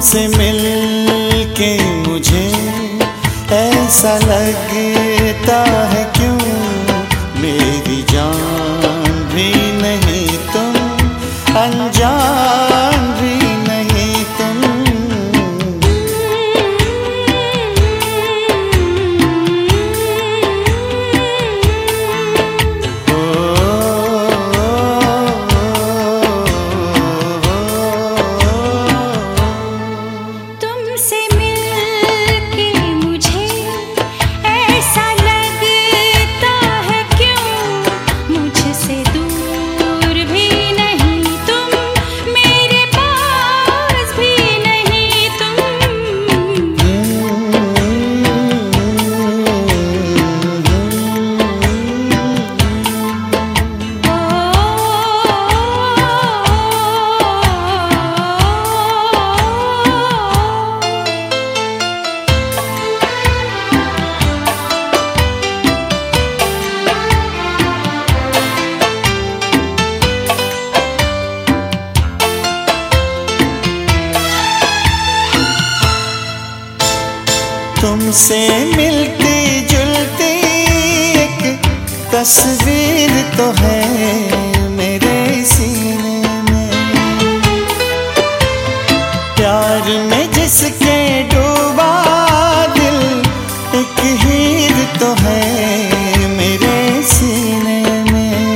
तुमसे मिलके मुझे ऐसा लगता है क्यों मेरी जान भी नहीं तुम, अनजान भी नहीं तुम। तुमसे मिलती जुलती एक तस्वीर तो है मेरे सीने में, प्यार में जिसके डूबा दिल एक हीर तो है मेरे सीने में।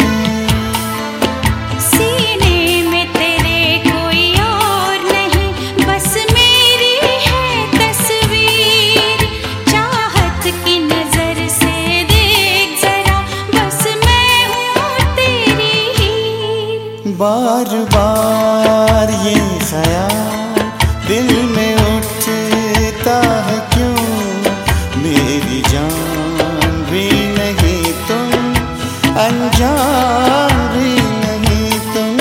सीने में तेरे कोई और नहीं, बस मेरी है तस्वीर। चाहत की नजर से देख जरा, बस मैं हूँ तेरी हीर। बार बार ये ख्याल दिल में उठता है क्यों मेरी जान भी नहीं तुम, अनजान भी नहीं तुम।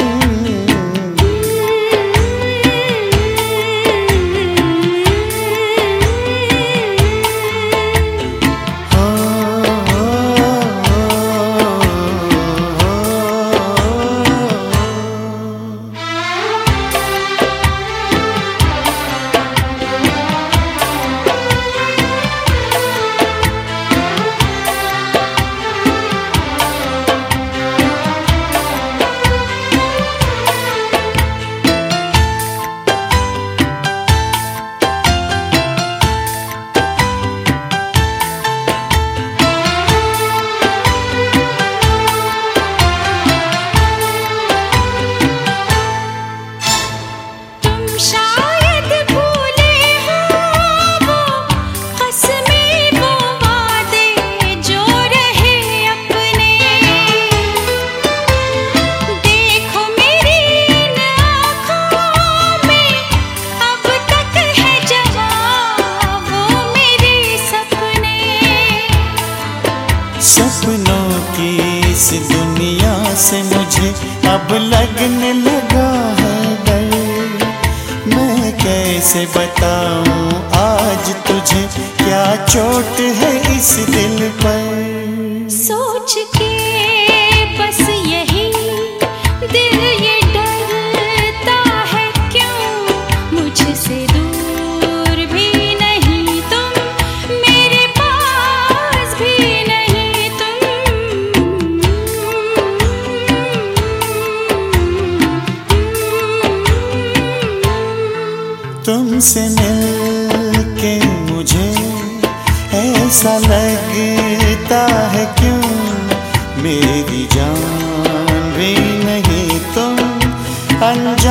सपनों की इस दुनिया से मुझे अब लगने लगा है डर। मैं कैसे बताऊं आज तुझे क्या चोट है इस दिल पर। सोच के बस यही दिल ये डरता है क्यों मुझसे दूर भी नहीं तुम, मेरे पास भी नहीं तुम। तुमसे मिलके मुझे ऐसा लगता है क्यों मेरी जान भी नहीं तुम, अनजान